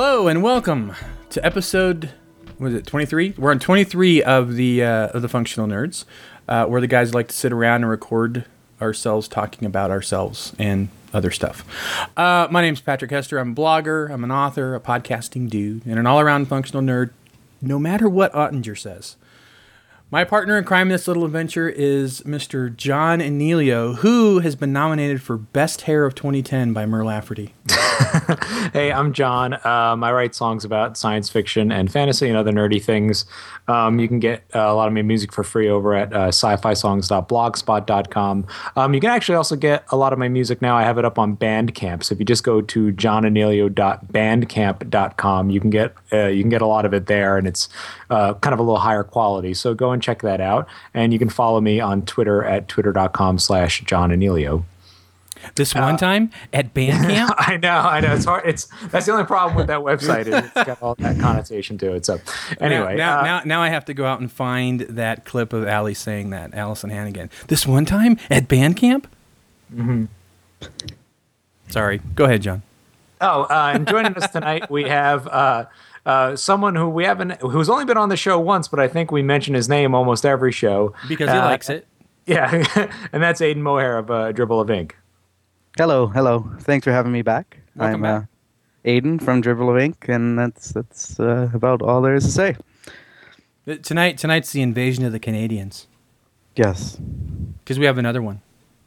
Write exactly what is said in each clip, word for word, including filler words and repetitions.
Hello and welcome to episode, was it twenty-three? We're on twenty-three of the uh, of the Functional Nerds, uh, where the guys like to sit around and record ourselves talking about ourselves and other stuff. Uh, my name's Patrick Hester. I'm a blogger, I'm an author, a podcasting dude, and an all-around functional nerd, no matter what Ottinger says. My partner in crime in this little adventure is Mister John Anealio, who has been nominated for Best Hair of twenty ten by Mur Lafferty. Hey, I'm John. Um, I write songs about science fiction and fantasy and other nerdy things. Um, you can get uh, a lot of my music for free over at uh, sci-fi songs dot blogspot dot com. Um, you can actually also get a lot of my music now. I have it up on Bandcamp. So if you just go to john anealio dot bandcamp dot com, you can get uh, you can get a lot of it there, and it's uh, kind of a little higher quality. So go and check that out. And you can follow me on Twitter at twitter dot com slash john anealio. This one uh, time at Bandcamp? I know, I know. It's hard. It's that's the only problem with that website. Is it's got all that connotation to it. So anyway, now now, uh, now now I have to go out and find that clip of Allie saying that, Allison Hannigan. This one time at Bandcamp? Mm-hmm. Sorry. Go ahead, John. Oh, uh, and joining us tonight we have uh, uh, someone who we haven't, who's only been on the show once, but I think we mention his name almost every show because he uh, likes it. Yeah, and that's Aiden Mohair of uh, Dribble of Ink. Hello, hello. Thanks for having me back. Welcome I'm back. Uh, Aiden from Dribble of Ink, and that's that's uh, about all there is to say. Tonight, tonight's the invasion of the Canadians. Yes. Because we have another one.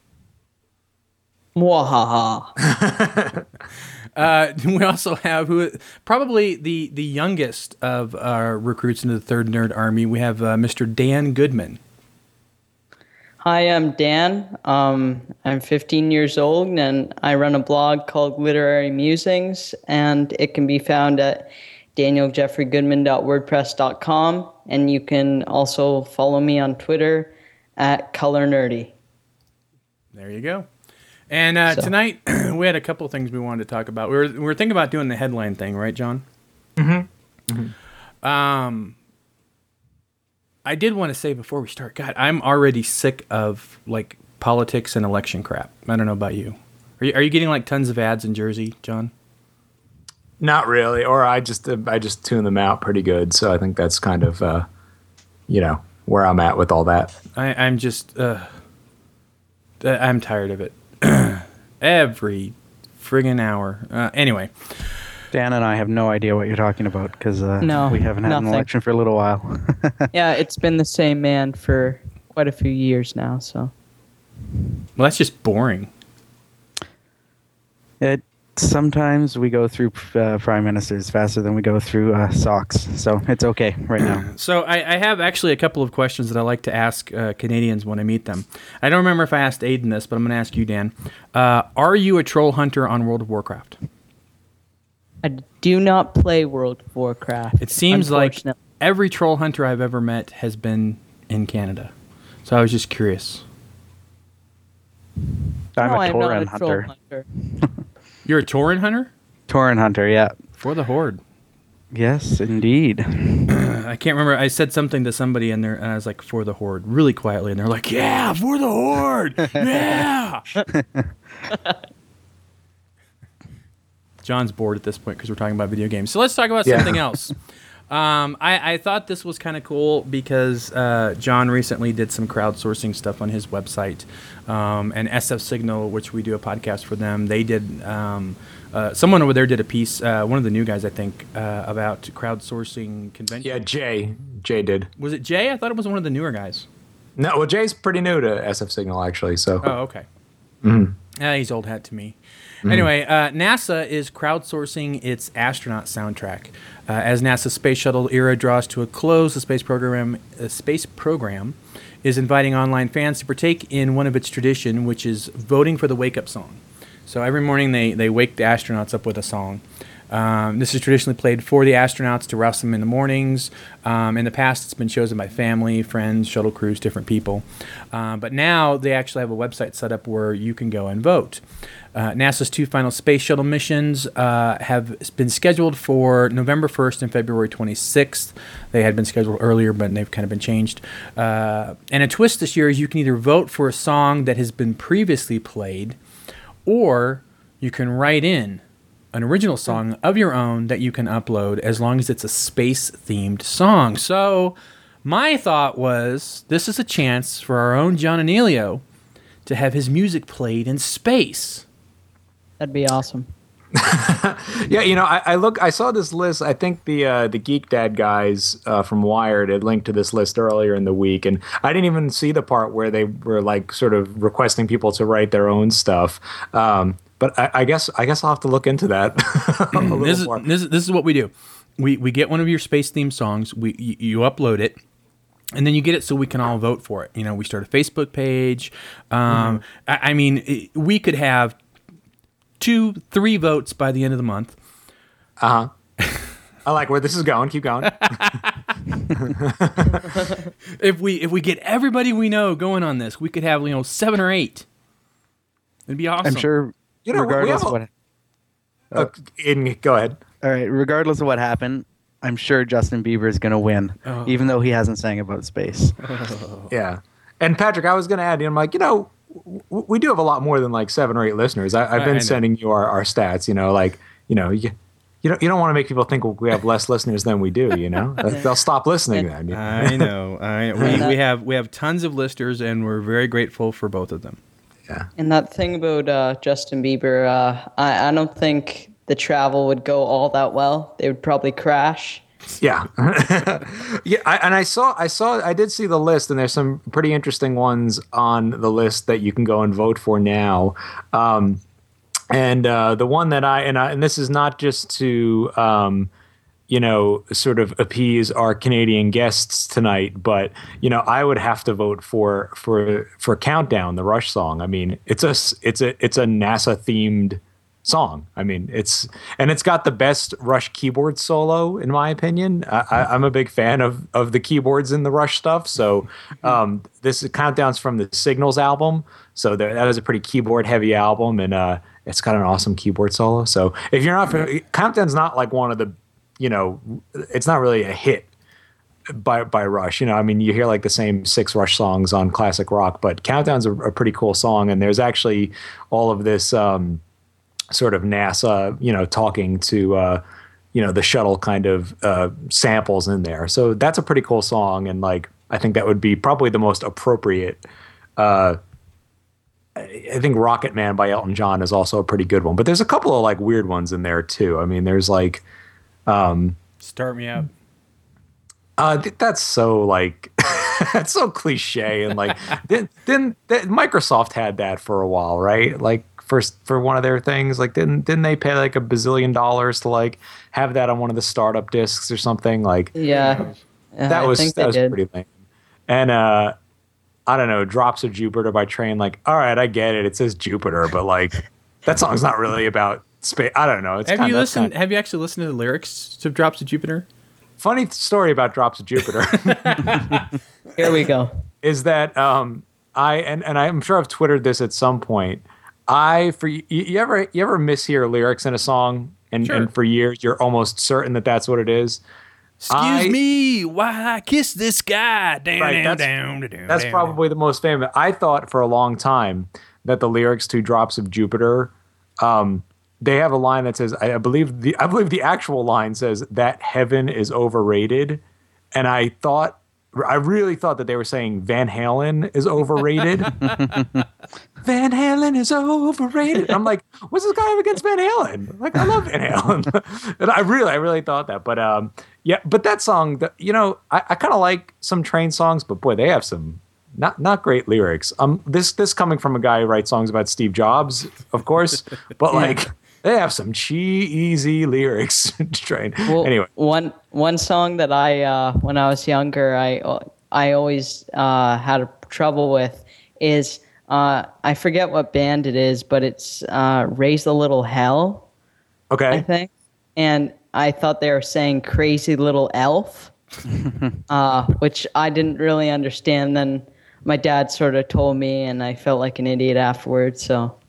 Mwahaha. uh, we also have who probably the, the youngest of our recruits into the Third Nerd Army. We have uh, Mister Dan Goodman. Hi, I'm Dan. Um, I'm fifteen years old, and I run a blog called Literary Musings, and it can be found at daniel jeffrey goodman dot wordpress dot com, and you can also follow me on Twitter at Color Nerdy. There you go. And uh, so. Tonight, we had a couple things we wanted to talk about. We were, we were thinking about doing the headline thing, right, John? Mm-hmm. mm-hmm. Um... I did want to say before we start, God, I'm already sick of like politics and election crap. I don't know about you. Are you, are you getting like tons of ads in Jersey, John? Not really, or I just uh, I just tune them out pretty good. So I think that's kind of uh, you know where I'm at with all that. I, I'm just uh, I'm tired of it. Every friggin' hour. Uh, anyway. Dan and I have no idea what you're talking about because uh, no, we haven't had nothing. an election for a little while. Yeah, it's been the same man for quite a few years now. So, well, that's just boring. It sometimes we go through uh, prime ministers faster than we go through uh, socks, so it's okay right now. So I, I have actually a couple of questions that I like to ask uh, Canadians when I meet them. I don't remember if I asked Aiden this, but I'm going to ask you, Dan. Uh, are you a troll hunter on World of Warcraft? I do not play World of Warcraft. It seems like every troll hunter I've ever met has been in Canada. So I was just curious. I'm no, a I'm not Tauren a hunter. troll hunter. You're a Tauren hunter? Tauren hunter, yeah. For the Horde. Yes, indeed. I can't remember. I said something to somebody in there, and I was like, for the Horde, really quietly. And they're like, yeah, for the Horde. Yeah. John's bored at this point because we're talking about video games. So let's talk about yeah. something else. Um, I, I thought this was kind of cool because uh, John recently did some crowdsourcing stuff on his website. Um, and S F Signal, which we do a podcast for them, they did, um, uh, someone over there did a piece, uh, one of the new guys, I think, uh, about crowdsourcing convention. Yeah, Jay. Jay did. Was it Jay? I thought it was one of the newer guys. No, well, Jay's pretty new to S F Signal, actually. So. Oh, okay. Mm-hmm. Yeah, he's old hat to me. Mm-hmm. Anyway, uh, NASA is crowdsourcing its astronaut soundtrack. Uh, as NASA's space shuttle era draws to a close, the space program, uh, space program is inviting online fans to partake in one of its tradition, which is voting for the wake-up song. So every morning they, they wake the astronauts up with a song. Um, this is traditionally played for the astronauts to rouse them in the mornings. Um, in the past, it's been chosen by family, friends, shuttle crews, different people. Uh, but now they actually have a website set up where you can go and vote. Uh, NASA's two final space shuttle missions uh, have been scheduled for November first and February twenty-sixth. They had been scheduled earlier, but they've kind of been changed. Uh, and a twist this year is you can either vote for a song that has been previously played, or you can write in an original song of your own that you can upload as long as it's a space-themed song. So my thought was, this is a chance for our own John Anelio to have his music played in space. That'd be awesome. Yeah, you know, I, I look, I saw this list. I think the uh, the Geek Dad guys uh, from Wired had linked to this list earlier in the week, and I didn't even see the part where they were like sort of requesting people to write their own stuff. Um, but I, I guess I guess I'll have to look into that. a little This is, more. this is this is what we do. We we get one of your space themed songs. We you, you upload it. And then you get it so we can all vote for it. You know, we start a Facebook page. Um, mm-hmm. I, I mean, it, we could have two, three votes by the end of the month. Uh huh. I like where this is going. Keep going. if we if we get everybody we know going on this, we could have, you know, seven or eight. It'd be awesome. I'm sure. You know, regardless we of have what. a, uh, in, go ahead. All right. Regardless of what happened, I'm sure Justin Bieber is going to win, oh. even though he hasn't sang about space. Oh. Yeah. And Patrick, I was going to add, you know, I'm like, you know, w- we do have a lot more than like seven or eight listeners. I, I've been I, I sending you our, our stats, you know, like, you know, you, you don't, you don't want to make people think we have less listeners than we do, you know? They'll stop listening then. You know? I know. I we, we have we have tons of listeners, and we're very grateful for both of them. Yeah. And that thing about uh, Justin Bieber, uh, I, I don't think the travel would go all that well. They would probably crash. Yeah. yeah. I, and I saw, I saw, I did see the list, and there's some pretty interesting ones on the list that you can go and vote for now. Um, and uh, the one that I, and I, and this is not just to, um, you know, sort of appease our Canadian guests tonight, but, you know, I would have to vote for, for, for Countdown, the Rush song. I mean, it's a, it's a, it's a NASA themed song. I mean, it's, and it's got the best Rush keyboard solo, in my opinion. I, I, I'm a big fan of, of the keyboards in the Rush stuff. So um, this Countdown's from the Signals album. So there, that is a pretty keyboard heavy album, and uh, it's got an awesome keyboard solo. So if you're not, Countdown's not like one of the, you know, it's not really a hit by by Rush. You know, I mean, you hear like the same six Rush songs on classic rock, but Countdown's a, a pretty cool song. And there's actually all of this, um, sort of NASA, you know, talking to, uh, you know, the shuttle kind of uh, samples in there. So that's a pretty cool song. And like, I think that would be probably the most appropriate. Uh, I think Rocket Man by Elton John is also a pretty good one, but there's a couple of like weird ones in there too. I mean, there's like, um, Start Me Up. Uh, th- that's so like, that's so cliche. And like, didn't, didn't th- Microsoft had that for a while, right? Like, First for one of their things, like didn't didn't they pay like a bazillion dollars to like have that on one of the startup discs or something? Like Yeah, that I was think that they was did. pretty lame. And uh, I don't know, Drops of Jupiter by Train. Like, all right, I get it. It says Jupiter, but like that song's not really about space. I don't know. It's Have kinda, you that's listened? kinda- Have you actually listened to the lyrics to Drops of Jupiter? Funny story about Drops of Jupiter. Here we go. is that um, I and, and I'm sure I've twittered this at some point. I for you, you ever you ever mishear lyrics in a song, and, Sure. and for years you're almost certain that that's what it is. Excuse I- me, why I kiss this guy? Down, Right, down, that's- down, down, That's down. probably the most famous. I thought for a long time that the lyrics to Drops of Jupiter, um, they have a line that says, I, I believe the I believe the actual line says that heaven is overrated, and I thought. I really thought that they were saying Van Halen is overrated. Van Halen is overrated. I'm like, what's this guy have against Van Halen? Like, I love Van Halen. And I really, I really thought that. But um, yeah, but that song, the, you know, I, I kind of like some Train songs, but boy, they have some not not great lyrics. Um, this this coming from a guy who writes songs about Steve Jobs, of course, but like they have some cheesy lyrics. Train. Well, Anyway. one one song that I uh, when I was younger, I I always uh, had trouble with is uh, I forget what band it is, but it's uh, Raise a Little Hell, Okay. I think, and I thought they were saying Crazy Little Elf, uh, which I didn't really understand. Then my dad sort of told me, and I felt like an idiot afterwards. So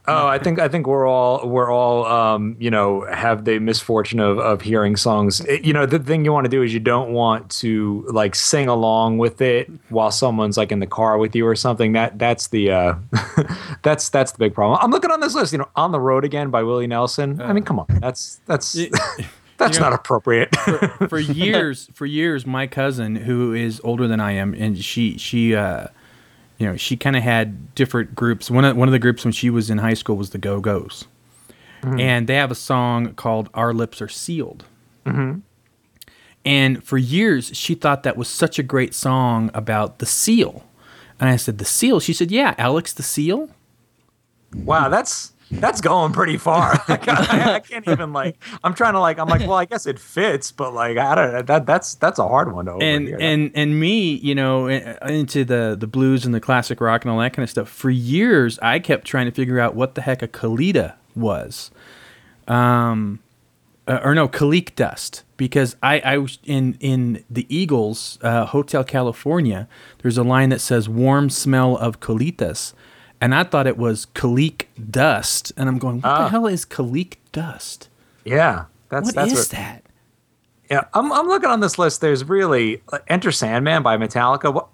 Oh, I think I think we're all we're all um, you know, have the misfortune of of hearing songs. It- you know, the thing you want to do is you don't want to like sing along with it while someone's like in the car with you or something. That that's the uh, that's that's the big problem. I'm looking on this list. You know, "On the Road Again" by Willie Nelson. I mean, come on, that's that's Y- that's you know, not appropriate. for, for years, for years, my cousin, who is older than I am, and she she uh, you know, she kind of had different groups. One of one of the groups when she was in high school was the Go Go's, and they have a song called "Our Lips Are Sealed." Mm-hmm. And for years, she thought that was such a great song about the seal. And I said, "The seal?" She said, "Yeah, Alex the Seal." Wow, that's that's going pretty far. Like, I, I can't even like. I'm trying to like. I'm like, well, I guess it fits, but like, I don't. That that's that's a hard one to and overhear. and and me, you know, i- into the the blues and the classic rock and all that kind of stuff. For years, I kept trying to figure out what the heck a Kalita was, um, uh, or no, Kalik dust, because I I was in in the Eagles uh, Hotel California. There's a line that says "warm smell of Kalitas," and I thought it was Kalik dust, and I'm going, what Ah. the hell is Kalik dust? yeah, that's What that's is what, that? Yeah, I'm I'm looking on this list. There's really like, "Enter Sandman" by Metallica. What?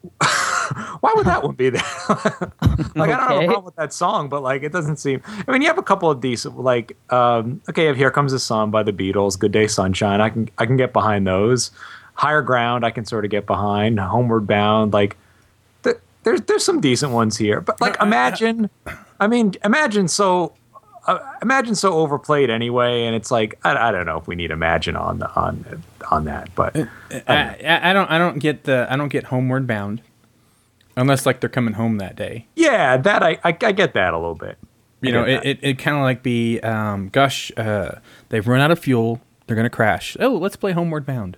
Why would that one be there? Like, I don't have a Okay. problem with that song, but like, it doesn't seem. I mean, you have a couple of decent, like, um, okay, you have "Here Comes the Sun" by the Beatles, "Good Day Sunshine." I can I can get behind those. "Higher Ground" I can sort of get behind. "Homeward Bound," like, th- there's there's some decent ones here, but like, imagine, I mean, imagine so. Uh, imagine so overplayed anyway, and it's like I, I don't know if we need Imagine on the, on on that, but I, I, I don't I don't get the I don't get Homeward Bound, unless like they're coming home that day. yeah, that I I, I get that a little bit. I You know, get it, that. it, it kind of like be, um, gosh, uh, they've run out of fuel. They're going to crash. Oh, let's play Homeward Bound.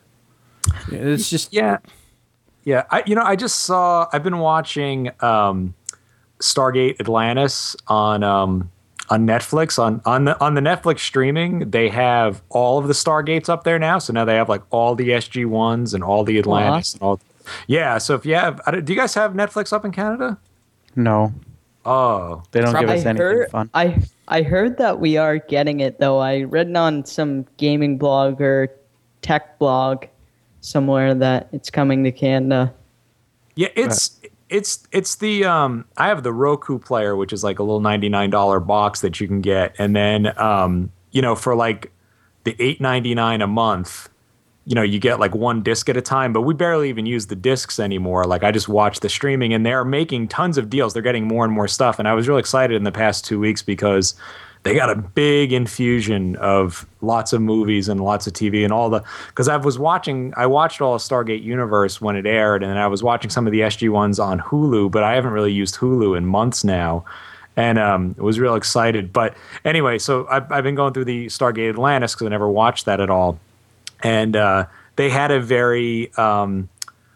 It's just, yeah, yeah. I you know I just saw I've been watching um, Stargate Atlantis on um, on Netflix on on the on the Netflix streaming. They have all of the Stargates up there now, so now they have like all the S G ones and all the Atlantis and all. Yeah, so if you have, I don't- do you guys have Netflix up in Canada? No, Oh, they don't give I us anything heard, fun. I I heard that we are getting it though. I read on some gaming blog or tech blog somewhere that it's coming to Canada. yeah. It's it's it's the um. I have the Roku player, which is like a little ninety-nine dollar box that you can get, and then um, you know, for like the eight ninety-nine a month, you know, you get like one disc at a time. But we barely even use the discs anymore. Like, I just watch the streaming, and they're making tons of deals. They're getting more and more stuff, and I was really excited in the past two weeks because they got a big infusion of lots of movies and lots of T V and all the, because I was watching, I watched all of Stargate Universe when it aired, and I was watching some of the S G ones on Hulu, but I haven't really used Hulu in months now, and um, was real excited. But anyway, so I've, I've been going through the Stargate Atlantis because I never watched that at all, and uh, they had a very um,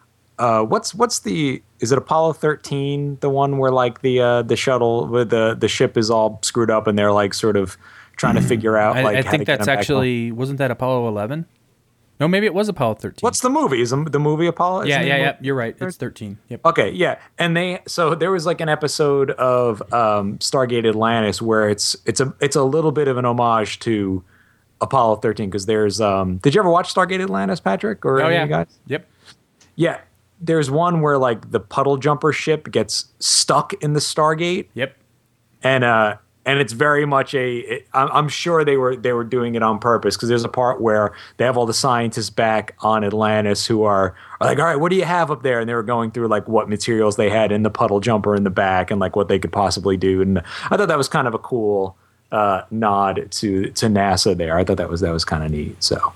uh, what's what's the is it Apollo thirteen, the one where like the uh, the shuttle with the the ship is all screwed up and they're like sort of trying to figure out I, like I how think to get that's them back home? actually, wasn't that Apollo eleven? No, maybe it was Apollo thirteen. What's the movie? Is the the movie Apollo? yeah, Isn't yeah, it- yeah. You're right. It's thirteen. Yep. Okay, yeah, and they so there was like an episode of um, Stargate Atlantis where it's it's a it's a little bit of an homage to Apollo thirteen because there's um did you ever watch Stargate Atlantis, Patrick, or Oh, any yeah. of you guys? Yep. Yeah, there's one where like the puddle jumper ship gets stuck in the Stargate, Yep. and uh and it's very much a it, I'm I'm sure they were they were doing it on purpose because there's a part where they have all the scientists back on Atlantis who are, are like, all right, what do you have up there? And they were going through like what materials they had in the puddle jumper in the back and like what they could possibly do. And I thought that was kind of a cool uh, nod to to NASA there. I thought that was that was kind of neat. So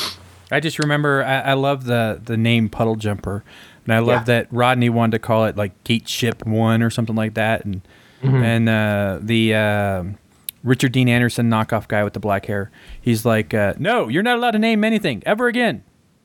I just remember I, I love the the name Puddle Jumper, and I love Yeah. that Rodney wanted to call it like Gate Ship One or something like that, and Mm-hmm. and uh, the uh, Richard Dean Anderson knockoff guy with the black hair, he's like, uh, no, you're not allowed to name anything ever again.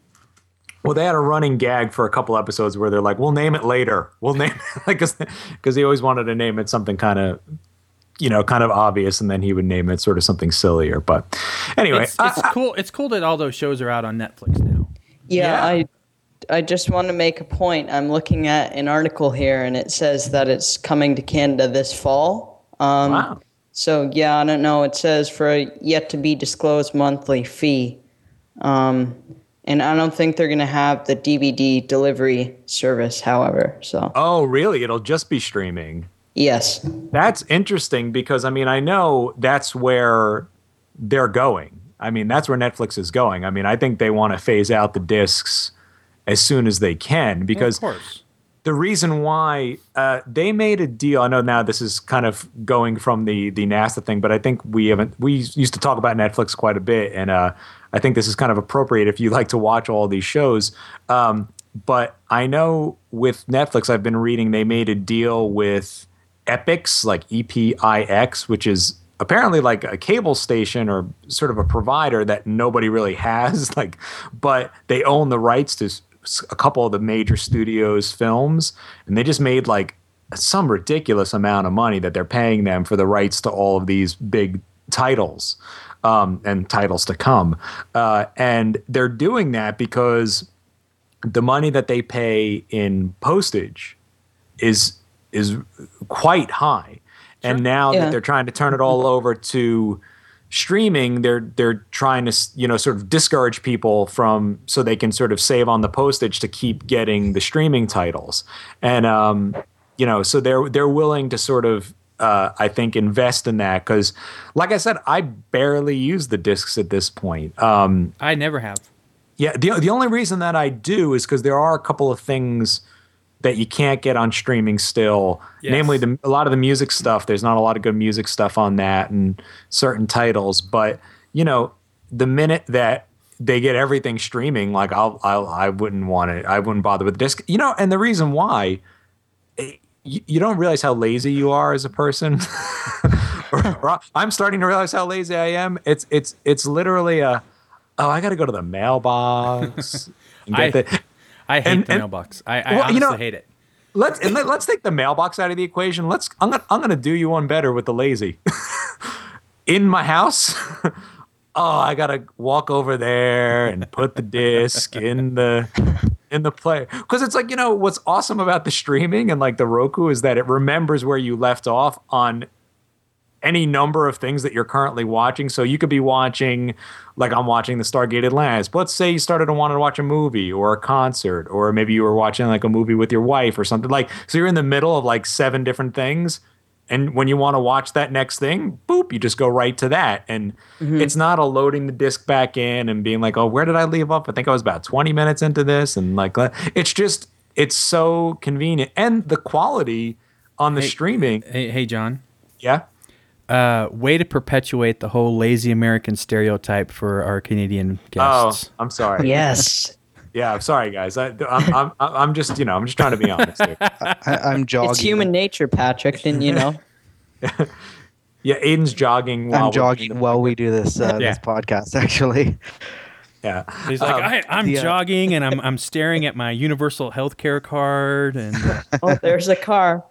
well, they had a running gag for a couple episodes where they're like, we'll name it later. We'll name it because because he always wanted to name it something kind of, you know, kind of obvious, and then he would name it sort of something sillier. But anyway, It's, it's cool. It's cool that all those shows are out on Netflix now. Yeah, Yeah. I I just want to make a point. I'm looking at an article here, and it says that it's coming to Canada this fall. Um, Wow. So yeah, I don't know. It says for a yet to be disclosed monthly fee. Um, and I don't think they're going to have the D V D delivery service, however. So Oh, really? It'll just be streaming. yes. That's interesting because I mean, I know that's where they're going. I mean, that's where Netflix is going. I mean, I think they want to phase out the discs as soon as they can because Well, of course. the reason why uh, they made a deal. I know now this is kind of going from the the NASA thing, but I think we haven't. We used to talk about Netflix quite a bit, and uh, I think this is kind of appropriate if you like to watch all these shows. Um, but I know with Netflix, I've been reading they made a deal with Epix, like E P I X, which is apparently like a cable station or sort of a provider that nobody really has. Like, but they own the rights to a couple of the major studios' films, and they just made like some ridiculous amount of money that they're paying them for the rights to all of these big titles um, and titles to come. Uh, and they're doing that because the money that they pay in postage is is quite high. And now Yeah. that they're trying to turn it all over to streaming, they're they're trying to, you know, sort of discourage people from so they can sort of save on the postage to keep getting the streaming titles. And um, you know, so they're they're willing to sort of uh, I think invest in that because, like I said, I barely use the discs at this point. Um, I never have. yeah, the the only reason that I do is because there are a couple of things that you can't get on streaming still. Yes. Namely, the, a lot of the music stuff. There's not a lot of good music stuff on that and certain titles. But, you know, the minute that they get everything streaming, like I'll, I'll I wouldn't want it. I wouldn't bother with the disc. You know, and the reason why, eh, you, you don't realize how lazy you are as a person. or, or I'm starting to realize how lazy I am. It's it's it's literally a, oh, I got to go to the mailbox and get I- the. I hate And- the and- mailbox. I, I Well, honestly you know- hate it. Let's and let, let's take the mailbox out of the equation. Let's I'm gonna I'm gonna do you one better with the lazy. In my house, oh, I gotta walk over there and put the disc in the in the player because it's like, you know, what's awesome about the streaming and like the Roku is that it remembers where you left off on any number of things that you're currently watching. So you could be watching, like I'm watching the Stargate Atlantis. But let's say you started to want to watch a movie or a concert, or maybe you were watching like a movie with your wife or something. Like, so you're in the middle of like seven different things. And when you want to watch that next thing, boop, you just go right to that. And it's not a loading the disc back in and being like, oh, where did I leave off? I think I was about twenty minutes into this. And like, it's just, it's so convenient. And the quality on the Hey- streaming. Hey, hey John. Yeah. Uh, way to perpetuate the whole lazy American stereotype for our Canadian Oh, guests. I'm sorry. Yes. Yeah, I'm sorry, guys. I, I'm, I'm, I'm just, you know, I'm just trying to be honest here. I, I'm jogging. It's human nature, Patrick, didn't you know? Yeah, Aiden's jogging. While I'm we're- jogging while we do this uh, Yeah. this podcast. Actually, Yeah, He's like, Um, I, I'm the, uh, jogging and I'm I'm staring at my universal health care card and Oh, there's a car.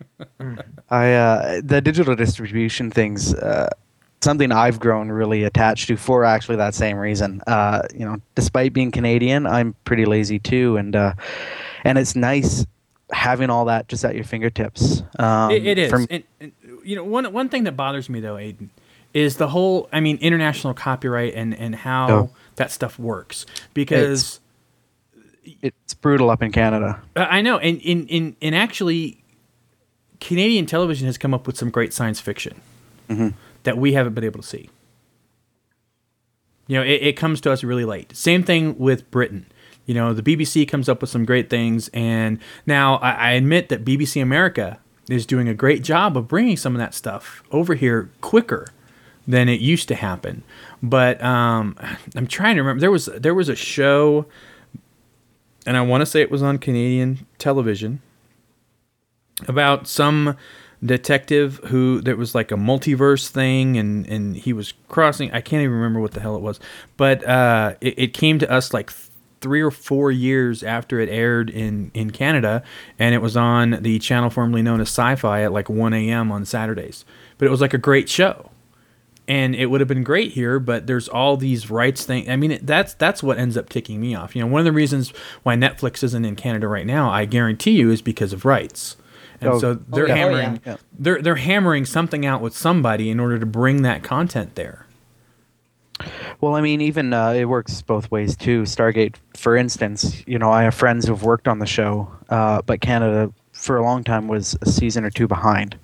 I uh, the digital distribution things. Uh, something I've grown really attached to for actually that same reason. Uh, you know, despite being Canadian, I'm pretty lazy too, and uh, and it's nice having all that just at your fingertips. Um, it, it is. from- And, and, you know, one one thing that bothers me though, Aiden, is the whole. I mean, international copyright and and how Oh. that stuff works because. it's brutal up in Canada. Uh, I know, and in, in, in actually, Canadian television has come up with some great science fiction that we haven't been able to see. You know, it, it comes to us really late. Same thing with Britain. You know, the B B C comes up with some great things, and now I, I admit that B B C America is doing a great job of bringing some of that stuff over here quicker than it used to happen. But um, I'm trying to remember. There was there was a show, and I want to say it was on Canadian television, about some detective who there was like a multiverse thing, and, and he was crossing. I can't even remember what the hell it was, but uh, it, it came to us like three or four years after it aired in, in Canada, and it was on the channel formerly known as Sci-Fi at like one a.m. on Saturdays. But it was like a great show. And it would have been great here, but there's all these rights thing. I mean, it, that's that's what ends up ticking me off. You know, one of the reasons why Netflix isn't in Canada right now, I guarantee you, is because of rights. and Oh, so they're yeah. Oh, hammering yeah. they're they're hammering something out with somebody in order to bring that content there. Well, I mean, even uh, it works both ways too. Stargate, for instance, you know, I have friends who've worked on the show, uh, but Canada for a long time was a season or two behind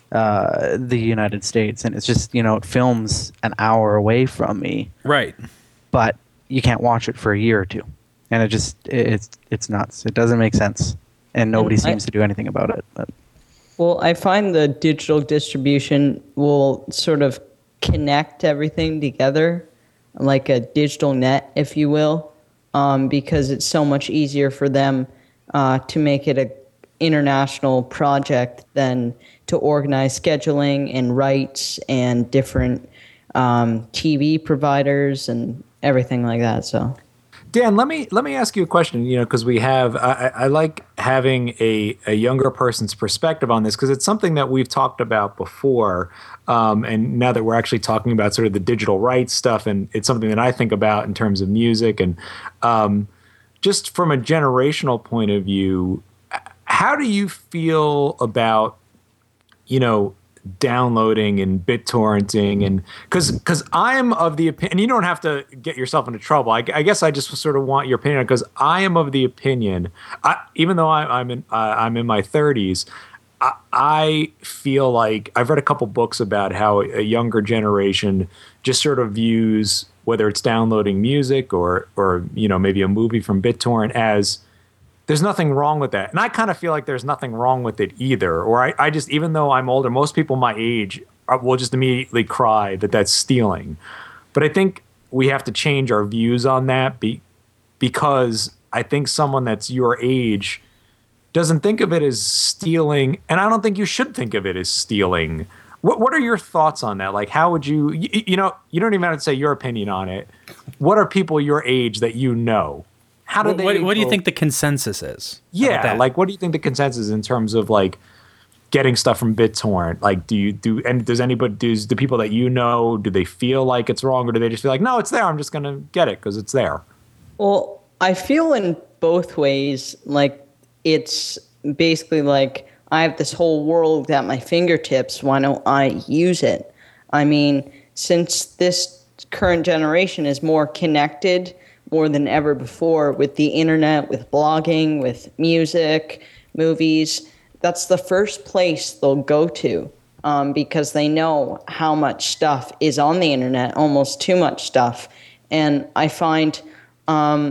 uh, the United States, and it's just, you know, it films an hour away from me, Right. but you can't watch it for a year or two, and it just it, it's it's nuts. It doesn't make sense, and nobody And I- seems to do anything about it. But Well, I find the digital distribution will sort of connect everything together, like a digital net, if you will, um, because it's so much easier for them uh, to make it a international project than to organize scheduling and rights and different um, T V providers and everything like that. So. Dan, let me let me ask you a question. You know, because we have, I, I like having a, a younger person's perspective on this because it's something that we've talked about before, um, and now that we're actually talking about sort of the digital rights stuff, and it's something that I think about in terms of music, and um, just from a generational point of view, how do you feel about, you know, downloading and BitTorrenting, and because because I'm of the opinion, and you don't have to get yourself into trouble. I, I guess I just sort of want your opinion because I am of the opinion, I, even though I, I'm in uh, I'm in my thirties, I, I feel like I've read a couple books about how a younger generation just sort of views whether it's downloading music or or you know maybe a movie from BitTorrent as there's nothing wrong with that. And I kind of feel like there's nothing wrong with it either. Or I, I just, even though I'm older, most people my age are, will just immediately cry that that's stealing. But I think we have to change our views on that be, because I think someone that's your age doesn't think of it as stealing. And I don't think you should think of it as stealing. What What are your thoughts on that? Like, how would you, you, you know, you don't even have to say your opinion on it. What are people your age that you know? How do What, they what, what do you go- think the consensus is? How about Yeah, that? like what do you think the consensus is in terms of like getting stuff from BitTorrent? Like, do you do and does anybody does the people that you know, do they feel like it's wrong, or do they just feel like, no, it's there, I'm just gonna get it because it's there? Well, I feel in both ways. Like, it's basically like I have this whole world at my fingertips. Why don't I use it? I mean, since this current generation is more connected more than ever before with the internet, with blogging, with music, movies, that's the first place they'll go to um, because they know how much stuff is on the internet, almost too much stuff. And I find um,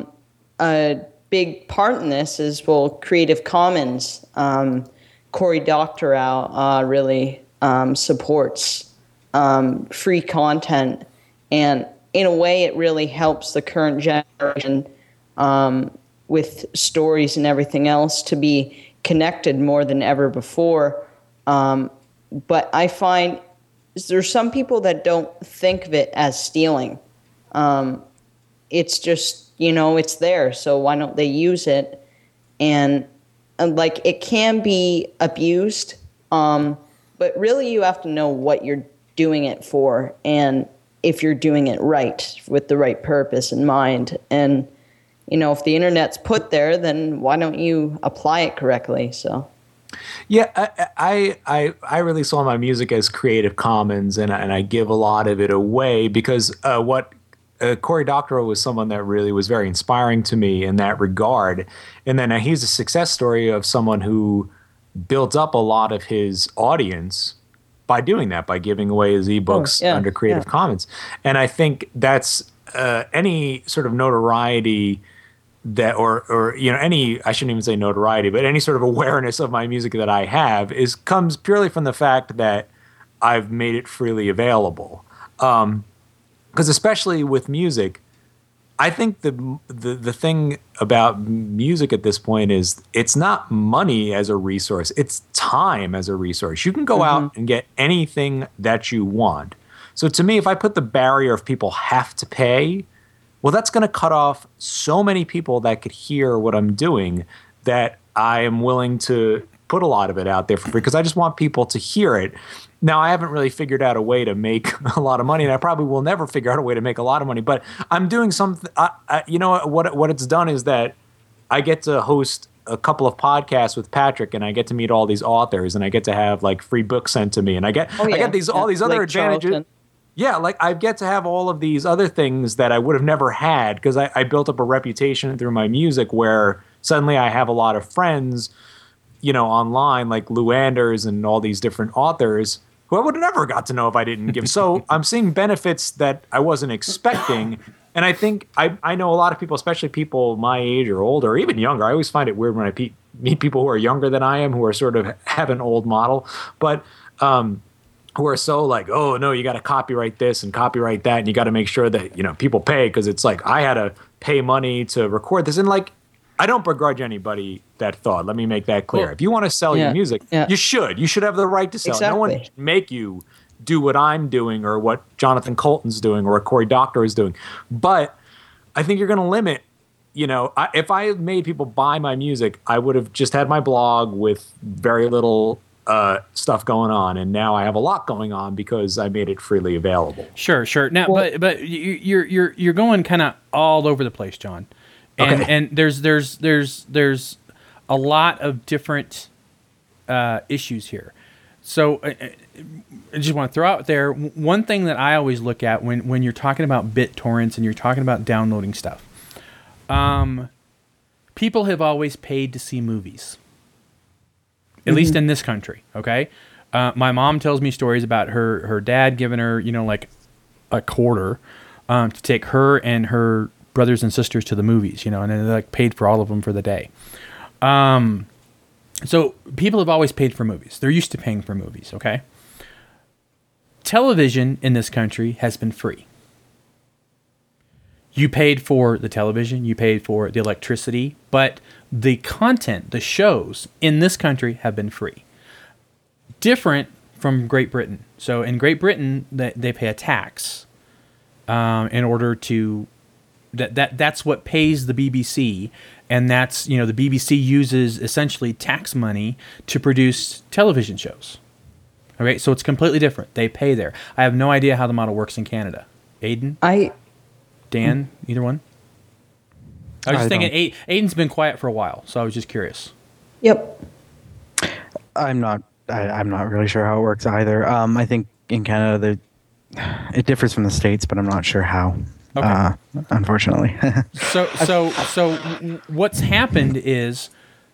a big part in this is, well, Creative Commons. Um, Cory Doctorow uh, really um, supports um, free content, and in a way, it really helps the current generation um, with stories and everything else to be connected more than ever before. Um, but I find there's some people that don't think of it as stealing. Um, it's just, you know, it's there, so why don't they use it? And, and like, it can be abused, um, but really you have to know what you're doing it for, and if you're doing it right with the right purpose in mind. And, you know, if the internet's put there, then why don't you apply it correctly? So, Yeah, I I I, I really saw my music as Creative Commons, and I, and I give a lot of it away because uh, what uh, Cory Doctorow was someone that really was very inspiring to me in that regard. And then uh, he's a success story of someone who built up a lot of his audience by doing that, by giving away his ebooks Oh, yeah, under Creative yeah. Commons. And I think that's uh, any sort of notoriety that, or, or, you know, any, I shouldn't even say notoriety, but any sort of awareness of my music that I have is comes purely from the fact that I've made it freely available. Um, because especially with music, I think the, the the thing about music at this point is it's not money as a resource, it's time as a resource. You can go out and get anything that you want. So to me, if I put the barrier of people have to pay, well, that's going to cut off so many people that could hear what I'm doing that I am willing to put a lot of it out there for free because I just want people to hear it. Now, I haven't really figured out a way to make a lot of money, and I probably will never figure out a way to make a lot of money, but I'm doing something. I, I, you know, what what it's done is that I get to host a couple of podcasts with Patrick, and I get to meet all these authors, and I get to have like free books sent to me, and I get Oh, I yeah. get these all Yeah. these other Blake advantages. Charlton. Yeah, like I get to have all of these other things that I would have never had because I, I built up a reputation through my music where suddenly I have a lot of friends, you know, online like Lou Anders and all these different authors who I would have never got to know if I didn't give. So I'm seeing benefits that I wasn't expecting. And I think I, I know a lot of people, especially people my age or older, or even younger. I always find it weird when I pe- meet people who are younger than I am, who are sort of have an old model, but um, who are so like, oh no, you got to copyright this and copyright that, and you got to make sure that you know people pay because it's like I had to pay money to record this, and like I don't begrudge anybody that thought. Let me make that clear. Well, if you want to sell yeah, your music, yeah. you should. You should have the right to sell. it. No one Exactly. should make you do what I'm doing or what Jonathan Colton's doing or what Cory Doctorow is doing. But I think you're going to limit, you know, I, if I had made people buy my music, I would have just had my blog with very little uh, stuff going on. And now I have a lot going on because I made it freely available. Sure, sure. Now, Well- but but you- you're you're you're going kind of all over the place, John. And Okay. and there's there's there's there's a lot of different uh, issues here. So uh, I just want to throw out there w- one thing that I always look at when when you're talking about BitTorrents and you're talking about downloading stuff. Um, people have always paid to see movies, at least in this country. Okay, uh, my mom tells me stories about her her dad giving her, you know, like a quarter um, to take her and her brothers and sisters to the movies, you know, and then they like paid for all of them for the day. Um, so people have always paid for movies. They're used to paying for movies. Okay. Television in this country has been free. You paid for the television, you paid for the electricity, but the content, the shows in this country have been free. Different from Great Britain. So in Great Britain, they, they pay a tax um, in order to that that that's what pays the B B C, and that's, you know, the B B C uses essentially tax money to produce television shows. Okay, so it's completely different. They pay there. I have no idea how the model works in Canada. Aiden, I Dan, either one? I was I just thinking, don't- Aid- Aiden's been quiet for a while, so I was just curious. yep. I'm not. I, I'm not really sure how it works either. Um, I think in Canada, the, it differs from the states, but I'm not sure how. Okay. Uh, unfortunately. So, so, so, w- what's happened is,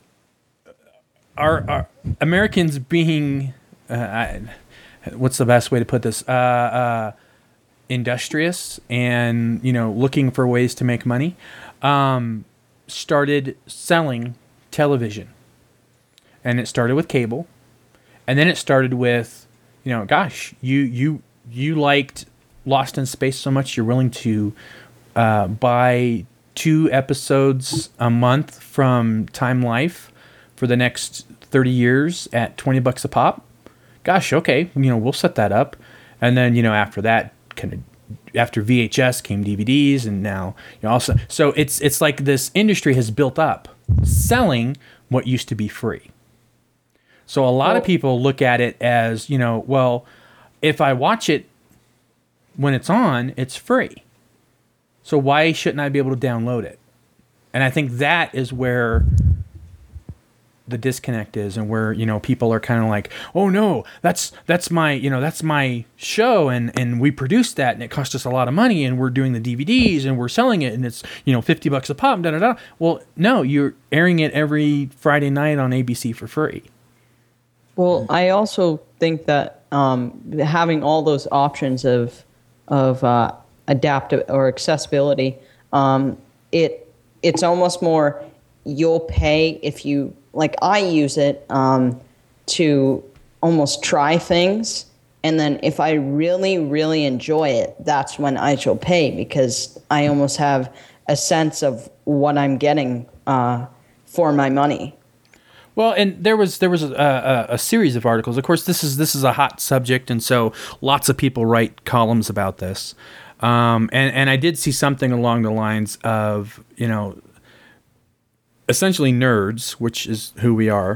our, our Americans being, uh, I, what's the best way to put this? Uh, uh, industrious and, you know, looking for ways to make money, um, started selling television, and it started with cable, and then it started with, you know, gosh, you you you liked Lost in Space so much you're willing to uh, buy two episodes a month from Time Life for the next thirty years at twenty bucks a pop. Gosh, okay, you know, we'll set that up. And then, you know, after that, kind of after V H S came D V Ds, and now, you know, also, so it's it's like this industry has built up selling what used to be free. So a lot of Well- people look at it as, you know, well, if I watch it when it's on, it's free. So why shouldn't I be able to download it? And I think that is where the disconnect is, and where, you know, people are kind of like, oh no, that's that's my, you know, that's my show, and and we produced that, and it cost us a lot of money, and we're doing the D V Ds, and we're selling it, and it's, you know, fifty bucks a pop, da da da. Well, no, you're airing it every Friday night on A B C for free. Well, I also think that um, having all those options of of uh, adaptive or accessibility, um, it it's almost more you'll pay if you like. I use it um, to almost try things, and then if I really really enjoy it, that's when I shall pay, because I almost have a sense of what I'm getting uh, for my money. Well, and there was there was a, a, a series of articles. Of course, this is this is a hot subject, and so lots of people write columns about this. Um, and and I did see something along the lines of, you know, essentially nerds, which is who we are.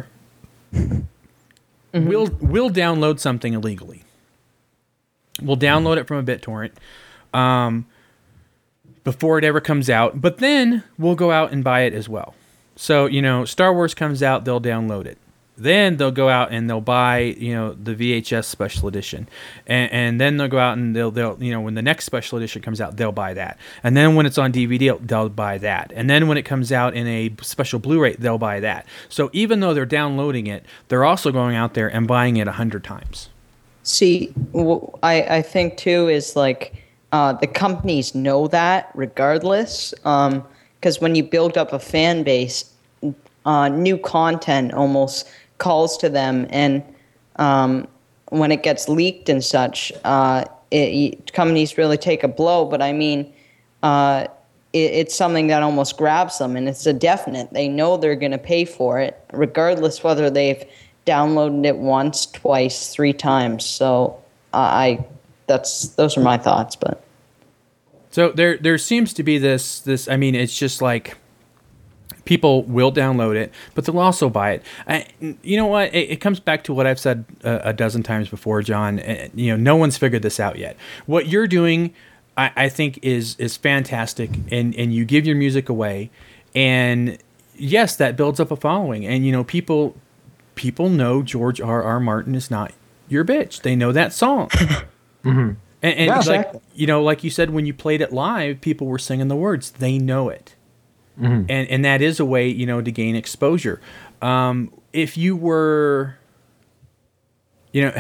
Mm-hmm. We'll we'll download something illegally. We'll download it from a BitTorrent um, before it ever comes out, but then we'll go out and buy it as well. So, you know, Star Wars comes out, they'll download it. Then they'll go out and they'll buy, you know, the V H S special edition, and, and then they'll go out and they'll, they'll, you know, when the next special edition comes out, they'll buy that, and then when it's on D V D, they'll buy that, and then when it comes out in a special Blu-ray, they'll buy that. So even though they're downloading it, they're also going out there and buying it a hundred times. See, I I think too is like uh, the companies know that regardless, because um, when you build up a fan base, uh, new content almost calls to them, and um, when it gets leaked and such, uh, it, companies really take a blow. But I mean, uh, it, it's something that almost grabs them, and it's a definite. They know they're going to pay for it, regardless whether they've downloaded it once, twice, three times. So uh, I, that's those are my thoughts. But so there, there seems to be this, this. I mean, it's just like, people will download it, but they'll also buy it. I, you know what? It, it comes back to what I've said a, a dozen times before, John. Uh, you know, no one's figured this out yet. What you're doing, I, I think, is is fantastic, and and you give your music away, and yes, that builds up a following, and you know, people people know George R. R. Martin is not your bitch. They know that song. mm-hmm. And, and yeah, like exactly. you know, like you said, when you played it live, people were singing the words. They know it. Mm-hmm. And and that is a way, you know, to gain exposure. Um, if you were, you know,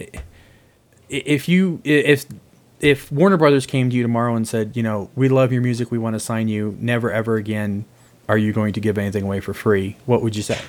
if you if if Warner Brothers came to you tomorrow and said, you know, we love your music, we want to sign you, never ever again are you going to give anything away for free, what would you say?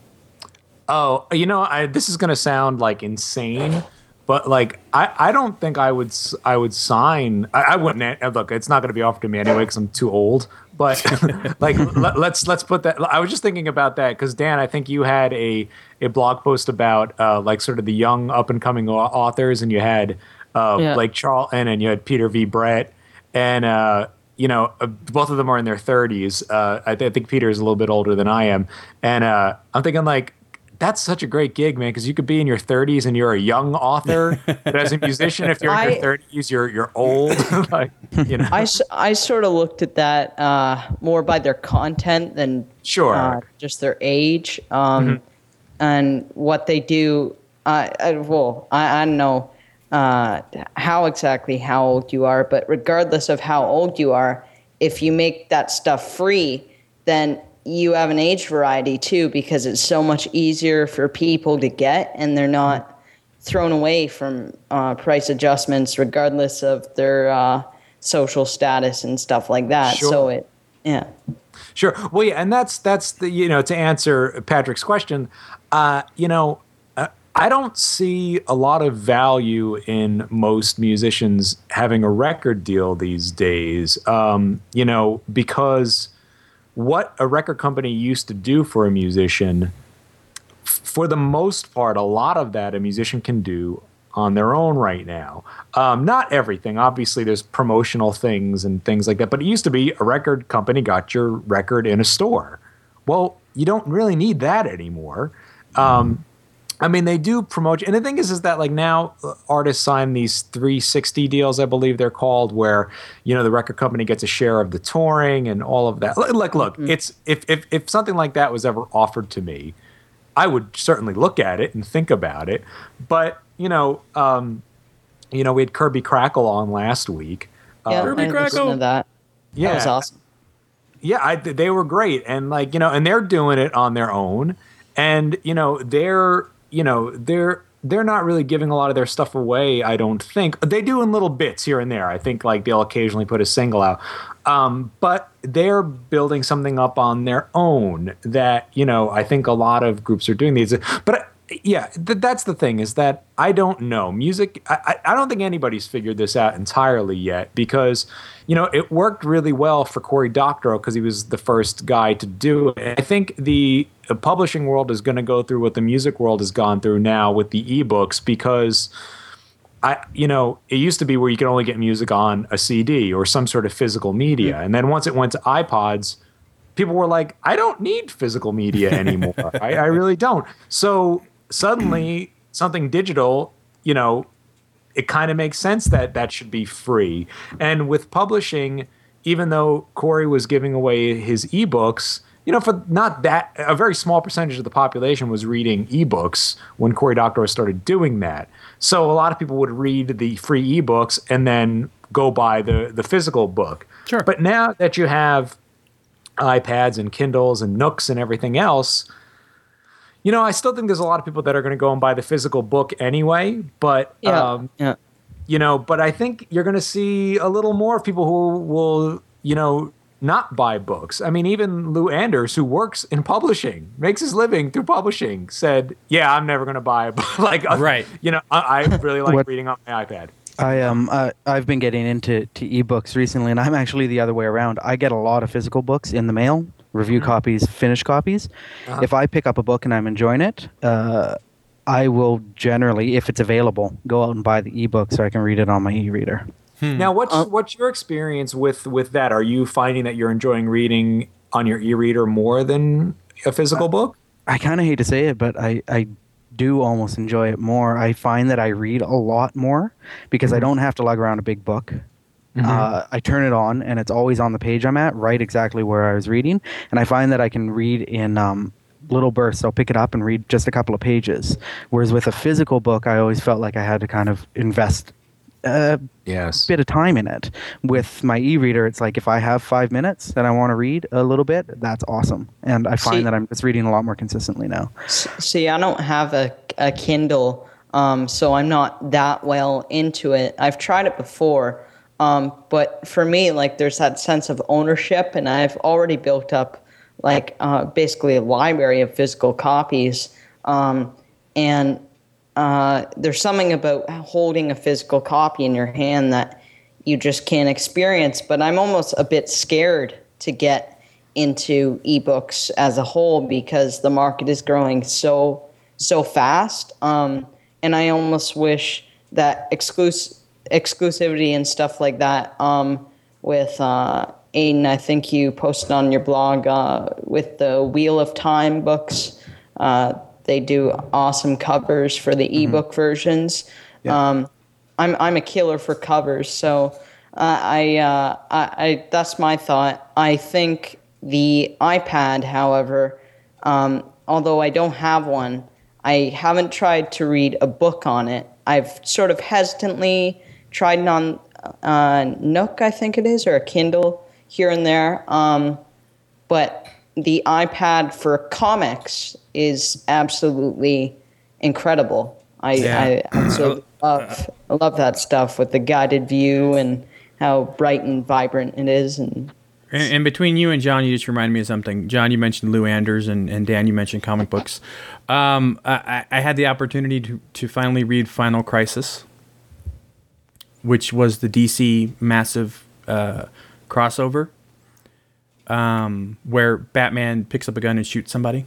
Oh, you know, I, this is going to sound like insane, but like I, I don't think I would I would sign. I, I wouldn't look. It's not going to be offered to me anyway because I'm too old. But like let, let's let's put that. I was just thinking about that because Dan, I think you had a a blog post about uh, like sort of the young up and coming authors, and you had uh, yeah. Blake Charlton and you had Peter V. Brett, and uh, you know uh, both of them are in their thirties. Uh, I, th- I think Peter is a little bit older than I am, and uh, I'm thinking like. That's such a great gig, man, because you could be in your thirties and you're a young author, but as a musician, if you're in your thirties, you're you're old. like, you know. I, I sort of looked at that uh, more by their content than sure. uh, just their age um, mm-hmm. and what they do. Uh, I, well, I, I don't know uh, how exactly how old you are, but regardless of how old you are, if you make that stuff free, then you have an age variety too, because it's so much easier for people to get, and they're not thrown away from uh, price adjustments, regardless of their uh, social status and stuff like that. Sure. So it, yeah, sure. Well, yeah, and that's that's the you know to answer Patrick's question, uh, you know, uh, I don't see a lot of value in most musicians having a record deal these days. Um, you know, because. What a record company used to do for a musician, for the most part, a lot of that a musician can do on their own right now. Um, not everything. Obviously, there's promotional things and things like that. But it used to be a record company got your record in a store. Well, you don't really need that anymore. Um, I mean, they do promote, and the thing is, is that like now artists sign these three sixty deals, I believe they're called, where you know the record company gets a share of the touring and all of that. Like, look, mm-hmm. it's if if if something like that was ever offered to me, I would certainly look at it and think about it. But you know, um, you know, we had Kirby Crackle on last week. Yeah, uh, Kirby I Crackle. To that. Yeah, that was awesome. Yeah, I, they were great, and like you know, and they're doing it on their own, and you know, they're. You know, they're they're not really giving a lot of their stuff away, I don't think. They do in little bits here and there. I think like they'll occasionally put a single out. Um, but they're building something up on their own that, you know, I think a lot of groups are doing these. But yeah, th- that's the thing is that I don't know. Music, I, I don't think anybody's figured this out entirely yet because, you know, it worked really well for Cory Doctorow because he was the first guy to do it. I think the, the publishing world is going to go through what the music world has gone through now with the ebooks because, I, you know, it used to be where you could only get music on a C D or some sort of physical media. Mm-hmm. And then once it went to iPods, people were like, I don't need physical media anymore. I, I really don't. So suddenly something digital, you know, it kind of makes sense that that should be free. And with publishing, even though Cory was giving away his ebooks, you know, for not that, a very small percentage of the population was reading ebooks when Cory Doctorow started doing that. So a lot of people would read the free ebooks and then go buy the, the physical book. Sure. But now that you have iPads and Kindles and Nooks and everything else, you know, I still think there's a lot of people that are going to go and buy the physical book anyway. But, Yeah. um, yeah. you know, but I think you're going to see a little more of people who will, you know, not buy books. I mean, even Lou Anders, who works in publishing, makes his living through publishing, said, yeah, I'm never going to buy a book. Like, uh, Right. You know, I, I really like What- reading on my iPad. I um uh, I've been getting into to ebooks recently, and I'm actually the other way around. I get a lot of physical books in the mail, review copies, finished copies. Uh-huh. If I pick up a book and I'm enjoying it, uh, I will generally, if it's available, go out and buy the ebook so I can read it on my e-reader. Now, what's Uh, what's your experience with with that? Are you finding that you're enjoying reading on your e-reader more than a physical book? I kind of hate to say it, but I, I do almost enjoy it more. I find that I read a lot more because I don't have to lug around a big book. Uh, I turn it on and it's always on the page I'm at, right exactly where I was reading. And I find that I can read in um, little bursts. I'll pick it up and read just a couple of pages. Whereas with a physical book, I always felt like I had to kind of invest a Yes. bit of time in it. With my e-reader, it's like if I have five minutes that I want to read a little bit, that's awesome. And I find See- that I'm just reading a lot more consistently now. S- See, I don't have a, a Kindle, um, so I'm not that well into it. I've tried it before, um, but for me, like, there's that sense of ownership, and I've already built up, like, uh, basically a library of physical copies. Um, and uh, there's something about holding a physical copy in your hand that you just can't experience. But I'm almost a bit scared to get into ebooks as a whole because the market is growing so so fast, um, and I almost wish that exclus- exclusivity and stuff like that. Um, with uh, Aiden, I think you posted on your blog uh, with the Wheel of Time books. Uh, they do awesome covers for the ebook versions. Um, I'm I'm a killer for covers, so uh, I, uh, I I that's my thought. I think the iPad, however, um, although I don't have one, I haven't tried to read a book on it. I've sort of hesitantly tried it on uh, Nook, I think it is, or a Kindle here and there. Um, but the iPad for comics is absolutely incredible. I, Yeah. I absolutely love, I love that stuff with the guided view and how bright and vibrant it is. And And, and between you and John, you just reminded me of something. John, you mentioned Lou Anders, and, and Dan, you mentioned comic books. Um, I, I had the opportunity to, to finally read Final Crisis, which was the D C massive uh, crossover um, where Batman picks up a gun and shoots somebody.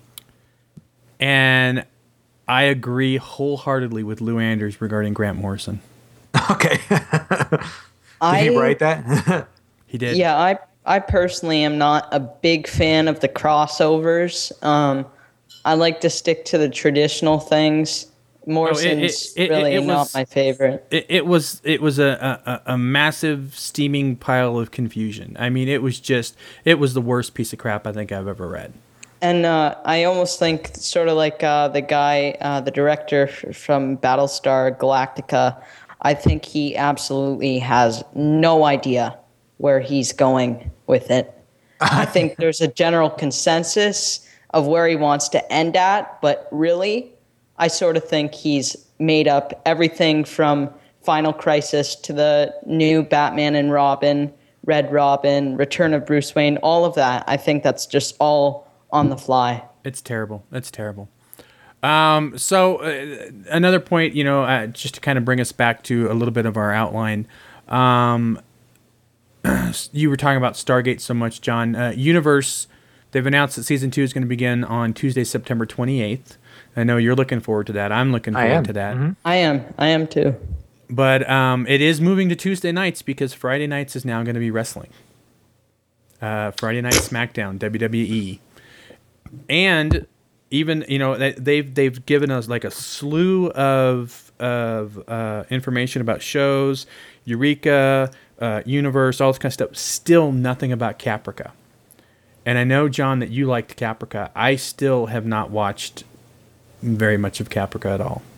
And I agree wholeheartedly with Lou Anders regarding Grant Morrison. Okay. Did I, he write that? He did. Yeah, I I personally am not a big fan of the crossovers. Um, I like to stick to the traditional things. Morrison's it- it- really it not was- my favorite. It, it was it was a, a, a massive steaming pile of confusion. I mean, it was just it was the worst piece of crap I think I've ever read. And uh, I almost think, sort of like uh, the guy, uh, the director f- from Battlestar Galactica, I think he absolutely has no idea where he's going with it. I think there's a general consensus of where he wants to end at, but really, I sort of think he's made up everything from Final Crisis to the new Batman and Robin, Red Robin, Return of Bruce Wayne, all of that. I think that's just all on the fly. It's terrible. It's terrible. Um, so uh, another point, you know, uh, just to kind of bring us back to a little bit of our outline. Um, you were talking about Stargate so much, John. Uh, Universe, they've announced that season two is going to begin on Tuesday, September twenty-eighth. I know you're looking forward to that. I'm looking I forward am. to that. Mhm. I am. I am too. But um, it is moving to Tuesday nights because Friday nights is now going to be wrestling. Uh, Friday Night SmackDown, W W E. And even, you know, they- they've they've given us like a slew of of uh, information about shows, Eureka, uh, Universe, all this kind of stuff. Still nothing about Caprica. And I know, John, that you liked Caprica. I still have not watched very much of Caprica at all.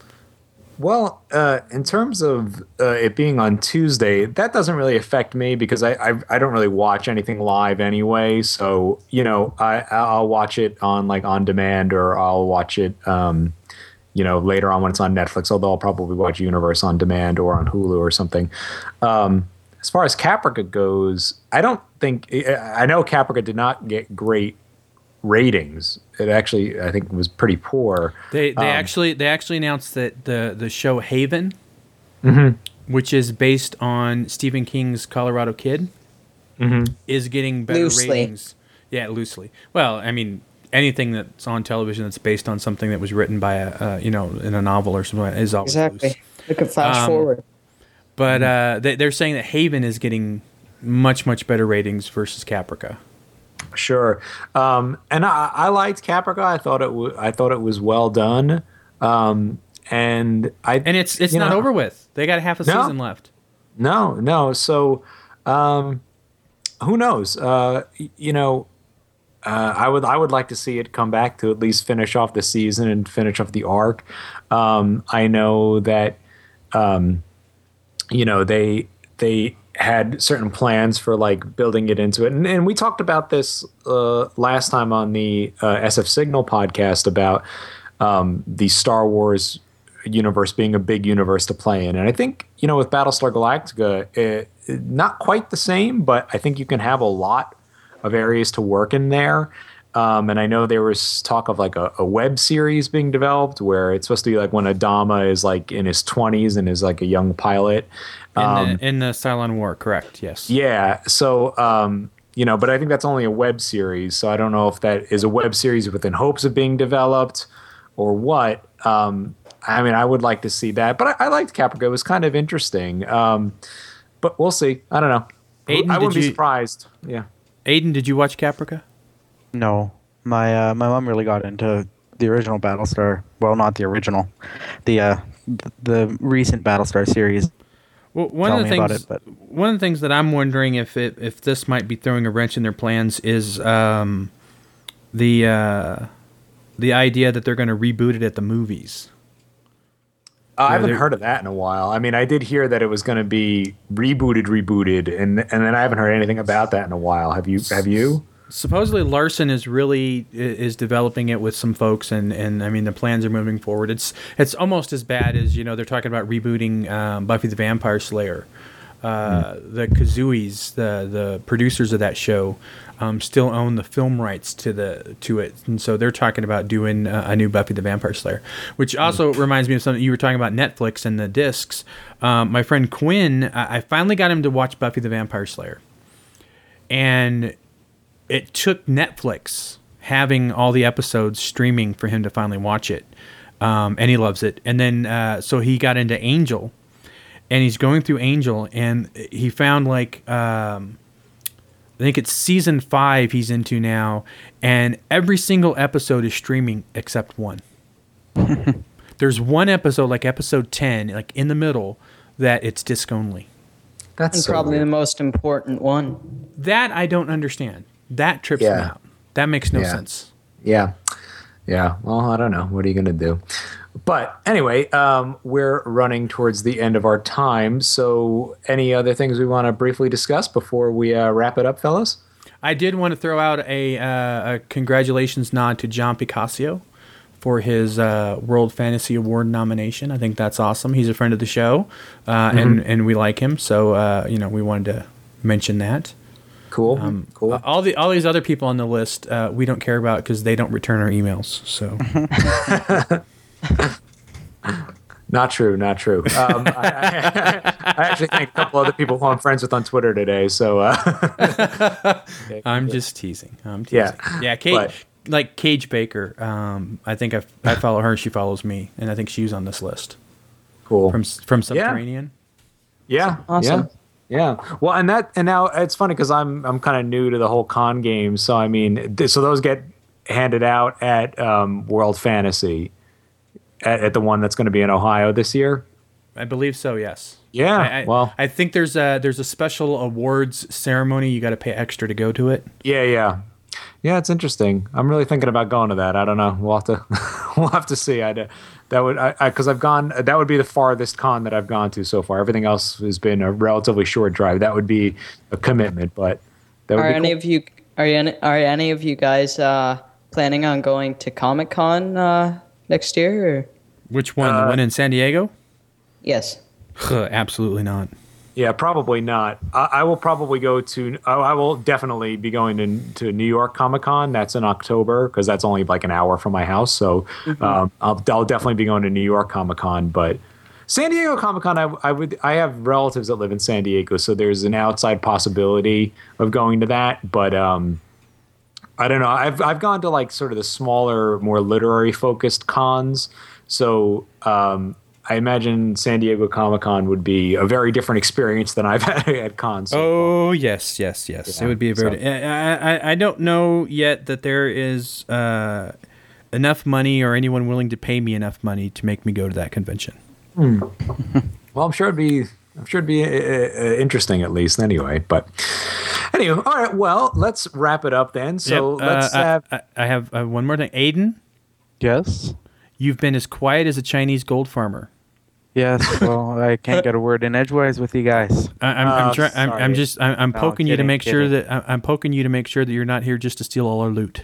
Well, uh, in terms of uh, it being on Tuesday, that doesn't really affect me because I, I I don't really watch anything live anyway. So you know, I I'll watch it on like on demand, or I'll watch it, um, you know, later on when it's on Netflix. Although I'll probably watch Universe on demand or on Hulu or something. Um, as far as Caprica goes, I don't think I know Caprica did not get great ratings. It actually, I think, was pretty poor. They they Um, actually they actually announced that the the show Haven, Mhm. which is based on Stephen King's Colorado Kid, Mhm. is getting better Loosely. ratings. Yeah, loosely. Well, I mean, anything that's on television that's based on something that was written by a uh, you know in a novel or something like that is always Exactly. loose. Look at Flash Um, Forward. But uh, they, they're saying that Haven is getting much much better ratings versus Caprica. Sure, um, and I, I liked Caprica. I thought it w- I thought it was well done, um, and I And it's it's you not know, over with. They got half a No. season left. No, no. So, um, who knows? Uh, y- you know, uh, I would I would like to see it come back to at least finish off the season and finish off the arc. Um, I know that, um, you know, they they had certain plans for like building it into it, and, and we talked about this uh, last time on the uh, S F Signal podcast about um, the Star Wars universe being a big universe to play in. And I think, you know, with Battlestar Galactica, it, it- not quite the same, but I think you can have a lot of areas to work in there. Um, and I know there was talk of like a, a web series being developed where it's supposed to be like when Adama is like in his twenties and is like a young pilot. In Um, the in the Cylon War, correct? Yes. yeah. So, um, you know, but I think that's only a web series. So I don't know if that is a web series within hopes of being developed or what. Um, I mean, I would like to see that, but I, I liked Caprica. It was kind of interesting. Um, but we'll see. I don't know. Aiden, I wouldn't did be you- surprised. Yeah. Aiden, did you watch Caprica? No, my uh, my mom really got into the original Battlestar. Well, not the original, the uh, th- the recent Battlestar series. Well, one Tell of the me about things it, but- one of the things that I'm wondering if it if this might be throwing a wrench in their plans is um, the uh, the idea that they're going to reboot it at the movies. I haven't they're- heard of that in a while. I mean, I did hear that it was going to be rebooted, rebooted, and and then I haven't heard anything about that in a while. Have you? Have you? Supposedly Larson is really i- is developing it with some folks, and, and I mean the plans are moving forward. It's it's almost as bad as, you know, they're talking about rebooting um, Buffy the Vampire Slayer. Uh, The Kazooies, the the producers of that show, um, still own the film rights to the to it, and so they're talking about doing uh, a new Buffy the Vampire Slayer, which also reminds me of something you were talking about Netflix and the discs. Um, my friend Quinn, I I finally got him to watch Buffy the Vampire Slayer, and it took Netflix having all the episodes streaming for him to finally watch it, um, and he loves it. And then uh, so he got into Angel, and he's going through Angel, and he found like um, I think it's season five he's into now, and every single episode is streaming except one. There's one episode, like episode ten, like in the middle, that it's disc only. That's And so probably the weird. most important one. That I don't understand. That trips me Yeah. out. That makes no Yeah. sense. Yeah. Yeah. Well, I don't know. What are you going to do? But anyway, um, we're running towards the end of our time. So, any other things we want to briefly discuss before we uh, wrap it up, fellas? I did want to throw out a, uh, a congratulations nod to John Picasso for his uh, World Fantasy Award nomination. I think that's awesome. He's a friend of the show, uh, and and we like him. So uh, you know, we wanted to mention that. Cool. cool. Uh, all the all these other people on the list, uh, we don't care about because they don't return our emails. So Not true, not true. Um, I, I, I actually thank a couple other people who I'm friends with on Twitter today. So, uh, I'm just teasing. I'm teasing. Yeah. yeah. Kate, But- like Cage Baker. Um, I think I I follow her. She follows me, and I think she's on this list cool. from from Subterranean. Yeah. Awesome. Yeah. Yeah. Well, and that, and now it's funny because I'm, I'm kind of new to the whole con game. So, I mean, th- so those get handed out at um, World Fantasy at, at the one that's going to be in Ohio this year. I believe so. Yes. Yeah. I, I, well, I think there's a there's a special awards ceremony. You got to pay extra to go to it. yeah, yeah. Yeah, it's interesting. I'm really thinking about going to that. I don't know. We'll have to we'll have to see. I that would I because I've gone. That would be the farthest con that I've gone to so far. Everything else has been a relatively short drive. That would be a commitment, but that would Are be any cool. of you are you, any- are any of you guys uh, planning on going to Comic Con uh, next year? Or? Which one? the one in San Diego? Yes. Absolutely not. Yeah, probably not. I, I will probably go to. Oh, I will definitely be going to to New York Comic Con. That's in October because that's only like an hour from my house. So um, I'll, I'll definitely be going to New York Comic Con. But San Diego Comic Con, I, I would. I have relatives that live in San Diego, so there's an outside possibility of going to that. But um, I don't know. I've I've gone to like sort of the smaller, more literary focused cons. So. Um, I imagine San Diego Comic Con would be a very different experience than I've had at cons. So Oh yes, yes, yes. Yeah, It would be a very. so- I, I I don't know yet that there is uh, enough money or anyone willing to pay me enough money to make me go to that convention. well, I'm sure it'd be. I'm sure it'd be uh, uh, interesting at least. Anyway, but anyway, all right. Well, let's wrap it up then. So Yep, uh, let's I- have. I, I have uh, one more thing. Aiden, Yes. you've been as quiet as a Chinese gold farmer. Yes. Well, I can't get a word in edgewise with you guys. I, I'm, I'm, Oh, try, I'm, I'm sorry. just I'm, I'm No, poking you to kidding, make sure kidding. that I- I'm poking you to make sure that you're not here just to steal all our loot.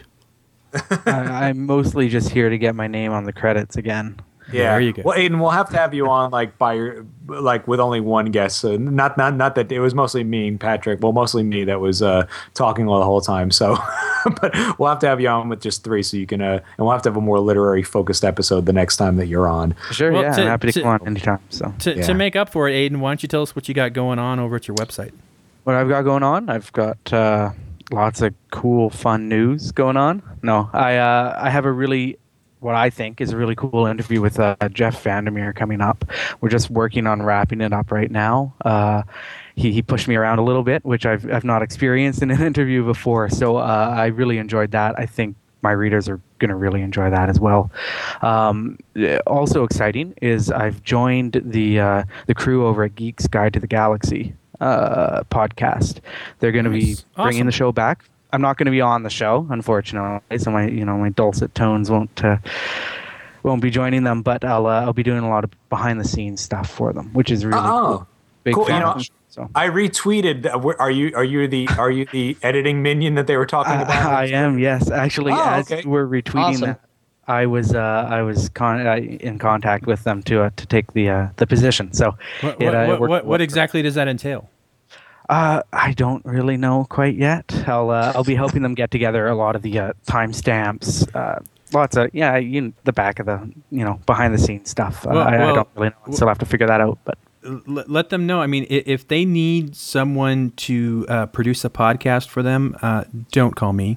I, I'm mostly just here to get my name on the credits again. Yeah. There you go. Well, Aiden, we'll have to have you on like by your like with only one guest. So not not not that it was mostly me and Patrick. Well, mostly me that was uh, talking the whole time. So, but we'll have to have you on with just three, so you can. Uh, and we'll have to have a more literary focused episode the next time that you're on. Sure. Well, yeah. to- I'm happy to, to- come on anytime. So To, Yeah. to make up for it, Aiden, why don't you tell us what you got going on over at your website? what I've got going on, I've got uh, lots of cool, fun news going on. No, I uh, I have a really, what I think is a really cool interview with uh, Jeff Vandermeer coming up. We're just working on wrapping it up right now. Uh, he, he pushed me around a little bit, which I've I've not experienced in an interview before. So uh, I really enjoyed that. I think my readers are going to really enjoy that as well. Um, also exciting is I've joined the uh, the crew over at Geek's Guide to the Galaxy uh, podcast. They're going to be Nice. bringing Awesome. the show back. I'm not going to be on the show, unfortunately, so my you know my dulcet tones won't uh, won't be joining them. But I'll uh, I'll be doing a lot of behind the scenes stuff for them, which is really Oh, cool. Big cool. You fan. know, of them, so. I retweeted. uh, wh- Are you are you the are you the editing minion that they were talking I, about? I am, yes. Actually, Oh, as okay. you were retweeting Awesome. that, I was uh, I was con- uh, in contact with them to uh, to take the uh, the position. So What, it, uh, what, it what, worked what, well. exactly does that entail? Uh, I don't really know quite yet. I'll uh, I'll be helping them get together a lot of the uh, timestamps. Uh, lots of yeah, you know, the back of the you know behind the scenes stuff. Uh, Well, I, I well, don't really know. I still have to figure that out. But L- let them know. I mean, i- if they need someone to uh, produce a podcast for them, uh, don't call me.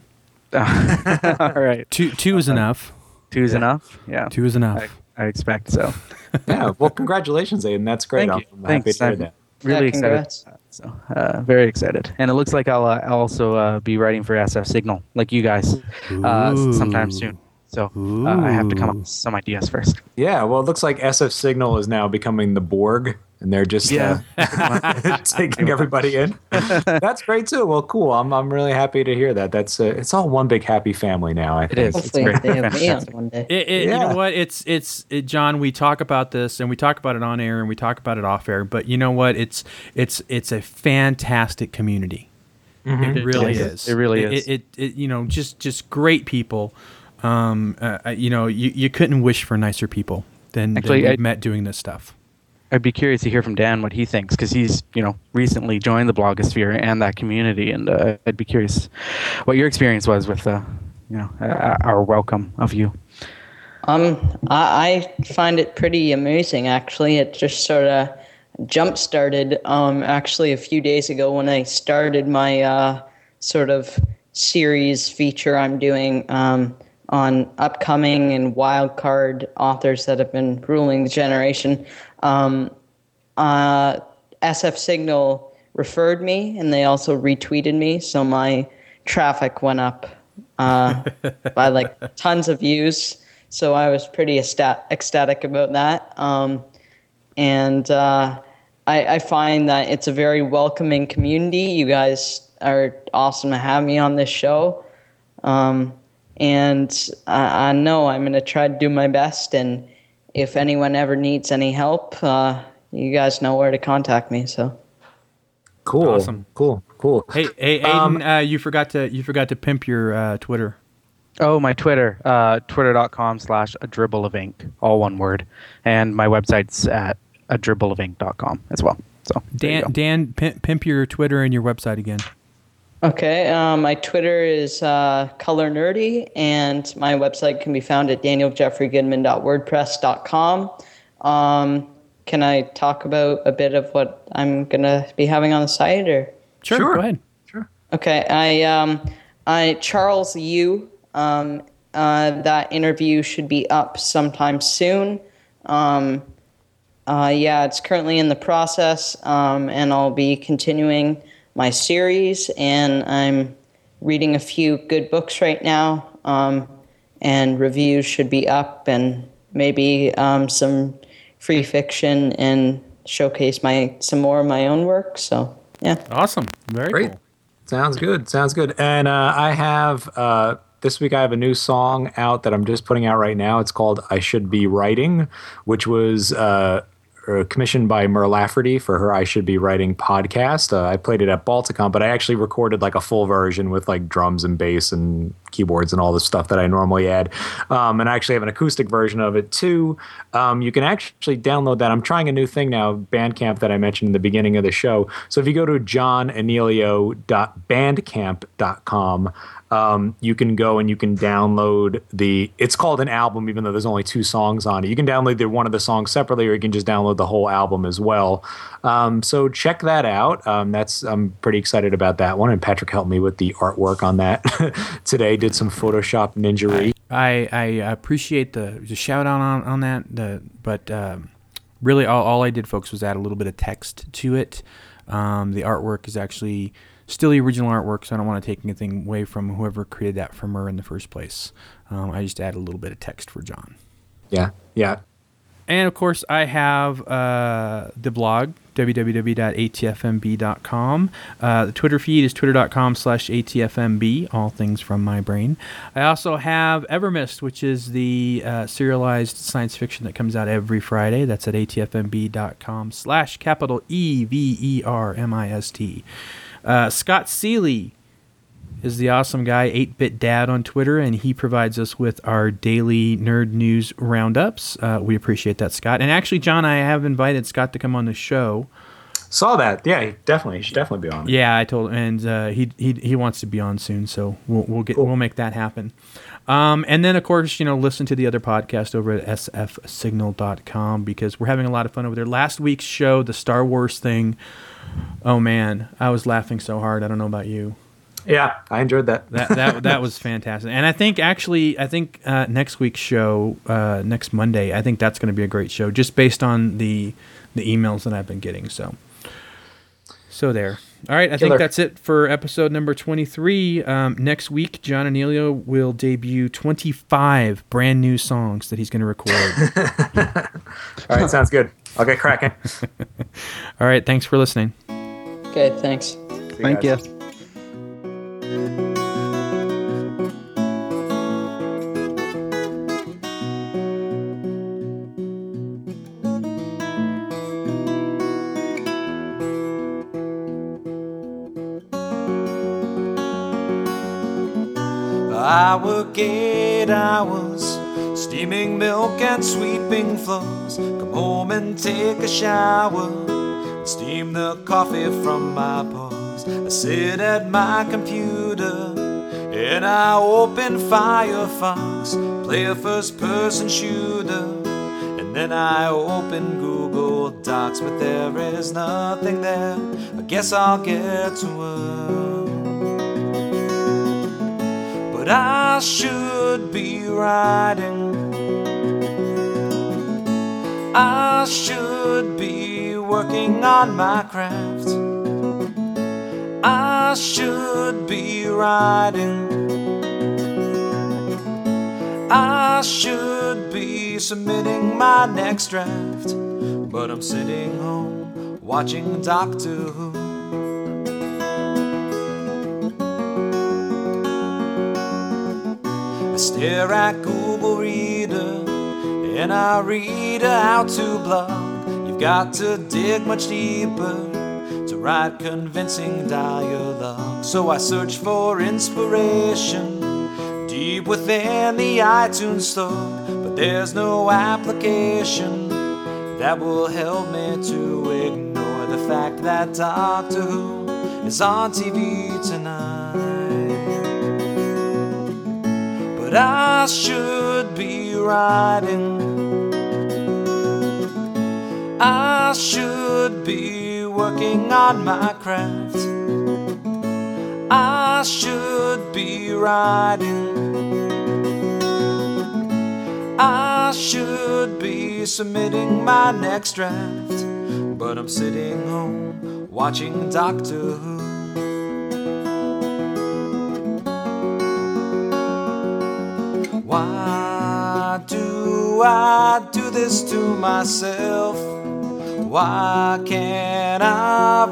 all right, Two, two is enough. two's enough. Yeah, Two is enough. I, I expect so. Yeah. Well, congratulations, Aiden. That's great. Thank you. I'm, I'm happy Thanks. to hear I'm that. really Yeah, excited. congrats. So uh, very excited, and it looks like I'll uh, also uh, be writing for S F Signal, like you guys, uh, sometime soon. So uh, I have to come up with some ideas first. Yeah, well, it looks like S F Signal is now becoming the Borg, and they're just Yeah. uh, taking everybody in. That's great too. Well, cool. I'm I'm really happy to hear that. That's uh, it's all one big happy family now. I think. is. It's Hopefully great. they have me on Fantastic. one day. It, it, You Yeah. know what? It's it's it, John. We talk about this, and we talk about it on air, and we talk about it off air. But you know what? It's it's it's a fantastic community. It really is. is. It really It, is. it, it you know just just great people. Um, uh, you know, you, you couldn't wish for nicer people than, Actually, than I- we've met doing this stuff. I'd be curious to hear from Dan what he thinks because he's you know recently joined the blogosphere and that community, and uh, I'd be curious what your experience was with uh, you know uh, our welcome of you. Um, I, I find it pretty amazing, actually. It just sort of jump started, um, actually, a few days ago when I started my uh, sort of series feature I'm doing um, on upcoming and wildcard authors that have been ruling the generation. Um, uh, S F Signal referred me, and they also retweeted me, so my traffic went up uh, by like tons of views. So I was pretty ecstat- ecstatic about that. Um, and uh, I, I find that it's a very welcoming community. You guys are awesome to have me on this show. Um, and I, I know I'm going to try to do my best. And if anyone ever needs any help, uh, you guys know where to contact me. So Cool. Awesome. Cool. Cool. Hey, hey, Um, Aiden, uh, you forgot to you forgot to pimp your uh, Twitter. Oh, my Twitter, uh, twitter.com slash a dribble of ink, all one word. And my website's at a dribble of ink dot com as well. So there you Dan, go. Dan, pimp, pimp your Twitter and your website again. Okay, um, my Twitter is uh, Color Nerdy, and my website can be found at daniel jeffrey goodman dot wordpress dot com. Um, can I talk about a bit of what I'm going to be having on the site? Or Sure, Sure. go ahead. Sure. Okay, I, um, I Charles Yu, um, uh, that interview should be up sometime soon. Um, uh, yeah, it's currently in the process, um, and I'll be continuing my series, and I'm reading a few good books right now, um, and reviews should be up, and maybe um, some free fiction, and showcase my some more of my own work. So yeah. Awesome. Very Great. cool. Sounds good. Sounds good. And uh, I have uh, this week I have a new song out that I'm just putting out right now. It's called "I Should Be Writing," which was uh, uh, commissioned by Mer Lafferty for her "I Should Be Writing" podcast. Uh, I played it at Balticon, but I actually recorded like a full version with like drums and bass and keyboards and all the stuff that I normally add. Um, and I actually have an acoustic version of it too. Um, you can actually download that. I'm trying a new thing now, Bandcamp, that I mentioned in the beginning of the show. So if you go to john anelio dot bandcamp dot com, um, you can go and you can download the, it's called an album, even though there's only two songs on it. You can download the, one of the songs separately, or you can just download the whole album as well. Um, so check that out. Um, that's, I'm pretty excited about that one. And Patrick helped me with the artwork on that today, did some Photoshop ninjery. I, I appreciate the, the shout out on, on that, the, but um, really all, all I did, folks, was add a little bit of text to it. Um, the artwork is actually still the original artwork, so I don't want to take anything away from whoever created that from her in the first place. Um, I just added a little bit of text for John. Yeah, yeah. And, of course, I have uh, the blog, w w w dot a t f m b dot com. Uh, the Twitter feed is twitter.com slash ATFMB, all things from my brain. I also have Evermist, which is the uh, serialized science fiction that comes out every Friday. That's at atfmb.com slash capital E V E R M I S T. Uh, Scott Seeley is the awesome guy, eight bit Dad on Twitter, and he provides us with our daily nerd news roundups. Uh, we appreciate that, Scott. And actually, John, I have invited Scott to come on the show. Saw that. Yeah, he definitely. He should definitely be on. Yeah, I told him, and uh, he he he wants to be on soon, so we'll we'll get Cool. we'll make that happen. Um, and then, of course, you know, listen to the other podcast over at s f signal dot com, because we're having a lot of fun over there. Last week's show, the Star Wars thing, oh man, I was laughing so hard. I don't know about you. Yeah, I enjoyed that. That that that was fantastic. And I think actually, I think uh, next week's show, uh, next Monday, I think that's going to be a great show, just based on the the emails that I've been getting. So, so there. All right, I Killer. think that's it for episode number twenty-three. Um, next week, John Anelio will debut twenty-five brand new songs that he's going to record. All right, sounds good. I'll get cracking. All right, thanks for listening. Okay, thanks. See Thank guys. you. I work eight hours, steaming milk and sweeping floors. Come home and take a shower, and steam the coffee from my pores. I sit at my computer and I open Firefox, play a first-person shooter, and then I open Google Docs, but there is nothing there. I guess I'll get to work. But I should be writing, I should be working on my craft, I should be writing, I should be submitting my next draft, but I'm sitting home watching Doctor Who. I stare at Google Reader and I read how to blog. You've got to dig much deeper to write convincing dialogue. So I search for inspiration deep within the iTunes store, but there's no application that will help me to ignore the fact that Doctor Who is on T V tonight. But I should be writing, I should be working on my craft, I should be writing, I should be submitting my next draft. But I'm sitting home watching Doctor Who. Why do I do this to myself? Why can't I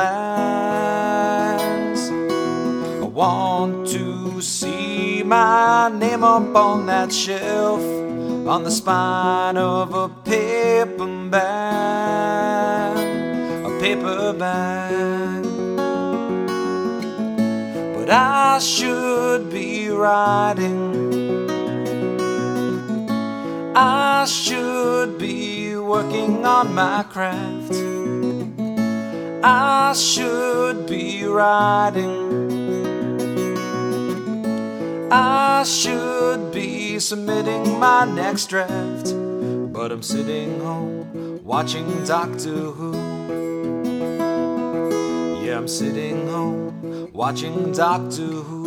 relax? I want to see my name up on that shelf, on the spine of a paper bag, a paper bag. But I should be writing, I should be working on my craft, I should be writing, I should be submitting my next draft. But I'm sitting home watching Doctor Who. Yeah, I'm sitting home watching Doctor Who.